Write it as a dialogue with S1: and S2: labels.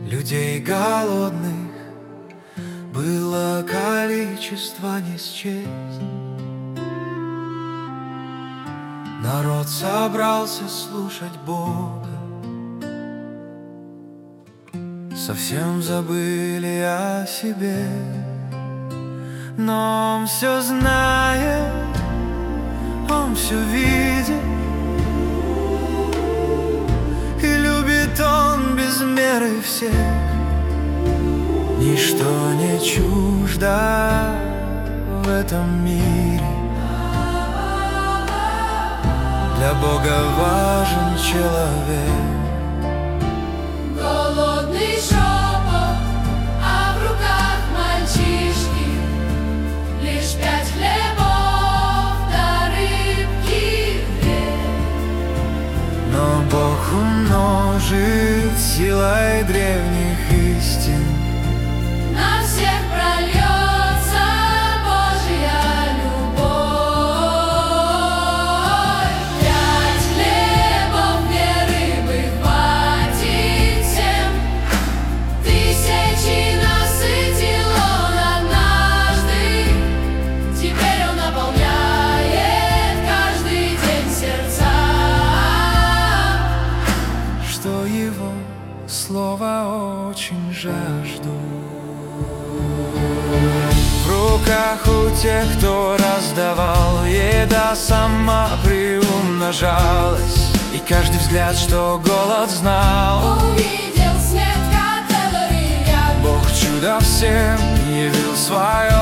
S1: Людей голодных было количество не счесть. Народ собрался слушать Бога, совсем забыли о себе. Но Он все знает, Он все видит, и любит Он без меры всех. Ничто не чуждо в этом мире. Для Бога важен человек.
S2: Голодный шепот, а в руках мальчишки лишь 5 хлебов да рыбки 2.
S1: Но Бог умножит силой древних истин.
S2: На всех прольется Божья любовь. 5 хлебов, 2 рыбы хватит всем. Тысячи насытил Он однажды. Теперь Он наполняет каждый день сердца.
S1: Что Его слова очень жажду. В руках у тех, кто раздавал, еда сама приумножалась, и каждый взгляд, что голод знал,
S2: Увидел свет, который рядом.
S1: Бог чудо всем явил свое.